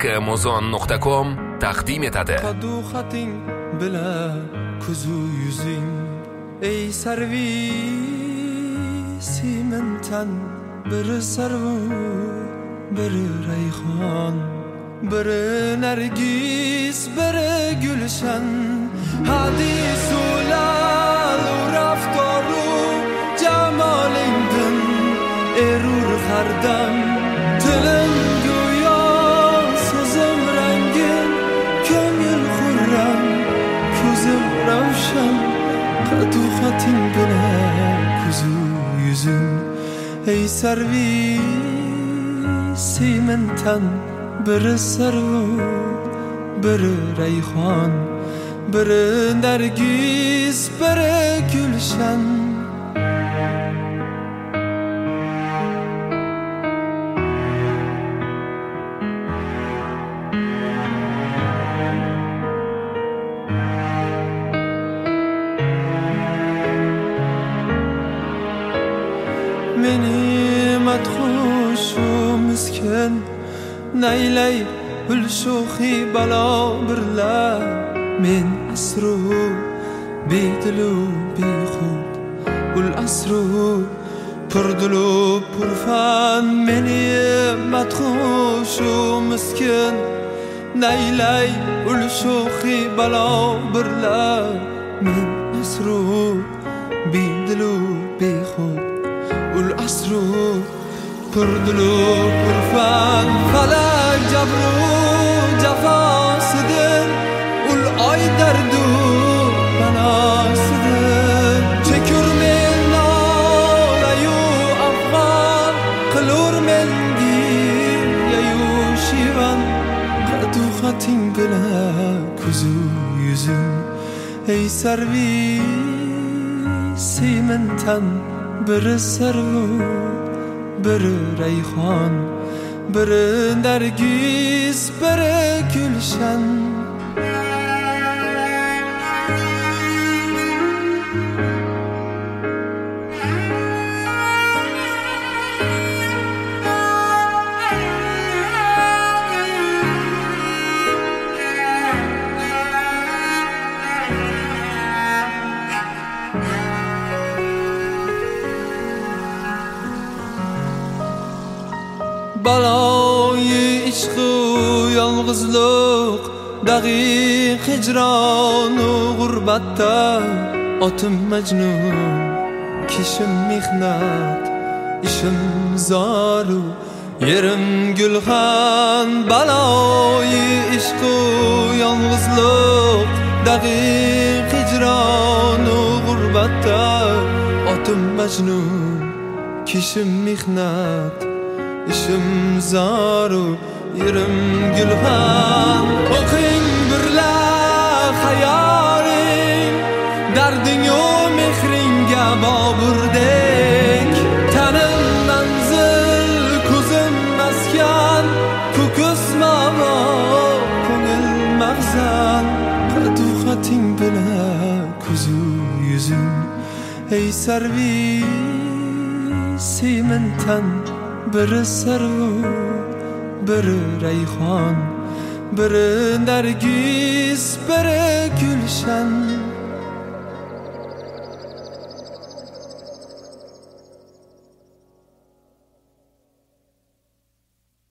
amazon.com taqdim etadi. Qadu xating bilan ko'zu yuzing ey sarvisi mentan biri sarvu biri rayhon biri nargis biri gulshan hadis ulal raftoru jamolingdin erur hardam tilim go'yo so'zim rangin ko'ngil xurram ko'zim ravshan qadu xating bilan ko'zu yuzing ey sarvisi mentan biri sarvu biri rayhon biri nargis biri gulshan meni madxushu miskin naylay ulshuhi balo birla men asru bedilu bexud ul asru purdulu purfan meni madxushu miskin naylay ulshuhi balo birla men asru bedilu bexud ul asru purdulu purfan falak jabru jafosidir ul oy dardu banosidir chekur men nolayu afg'on qilur men yayu shivan qadu xating bilan ko'zu yuzing ey sarvisi mentan biri sarvu biri rayhon biri nargis biri gulshan baloyi ishqu yolg'izlik daqiq hijronu g'urbatda otim majnun kishim mehnat ishim zoru yerim gulxan baloyi ishqu yolg'izlik daqiq hijronu g'urbatda otim majnun kishim mehnat ishim zoru yerim gulxan o'qing birla xayoling dardingu mehringga boburdek tanim manzil ko'zim maskan ko'kis mavo ko'ngil mag'zan qadu xating bilan ko'zu yuzing ey sarvisi mentan biri sarvu biri rayhon biri nargis biri gulshan